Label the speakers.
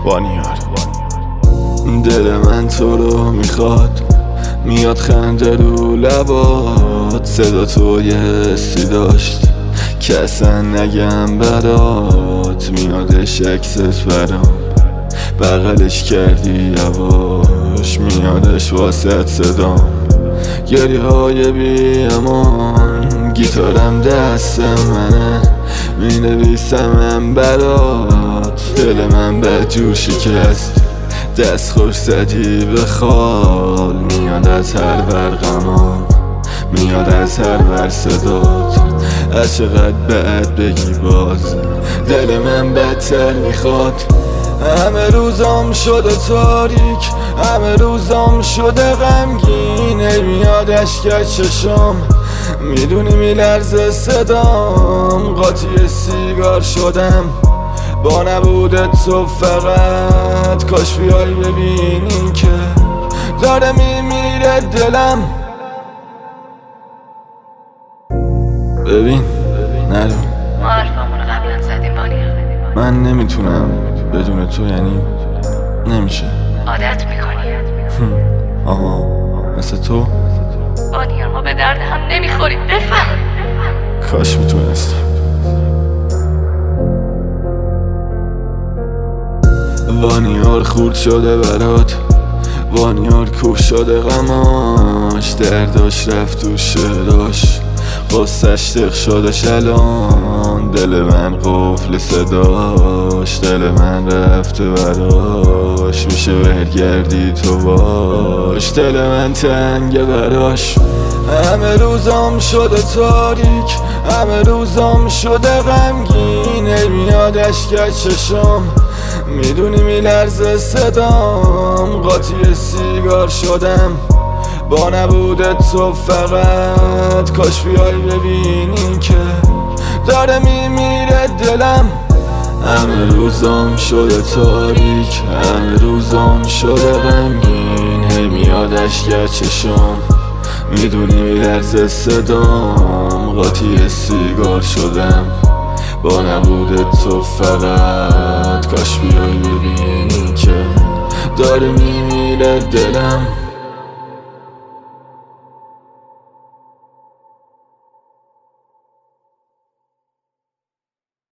Speaker 1: وانیار. دل من تو رو میخواد، میاد خنده رو لبات، صدا تو یه حسی داشت که اصلا نگم برات، میادش عکست برام بغلش کردی یواش، میادش واسط صدام گریه های بی امان، گیتارم دست منه مینویسم برات، دل من بدجور شکست دست خوش زدی به خال، میاد از هر برقمان میاد از هر ور صدات، از چقدر بد بگی باز دل من بدتر میخواد، همه روزام شده تاریک، همه روزام شده غمگین، میاد اشک چشم میدونی میلرزه صدام، قاطی سیگار شدم با نبودت تو فقط، کاش بیای ببینی که داره میمیره دلم. ببین نرو،
Speaker 2: ما حرفامونو قبلا زدیم وانیار،
Speaker 1: من نمیتونم بدون تو، یعنی نمیشه.
Speaker 2: عادت میکنی
Speaker 1: آها مثل تو
Speaker 2: وانیار، ما به درد هم نمیخوریم، بفهم.
Speaker 1: کاش میتونستم. وانیار خورد شده برات، وانیار کوه شده غماش، درداش رفت تو شعراش، قصه‌اش تق شدش الان، دل من قفل صداش، دل من رفته براش، میشه برگردی تو باش، دل من تنگه براش، همه روزام شده تاریک، همه روزام شده غمگین، میاد اشک چشم میدونی میلرزه صدام، قاطی سیگار شدم با نبودت تو فقط، کاش بیای ببینی که داره میمیره دلم، همه روزام شده تاریک، همه روزام شده غمگین، هی میاد اشک چشم میدونی میلرزه صدام، قاطی سیگار شدم با نبودت تو فقط، کاش بیای ببینی که داره میمیره دلم.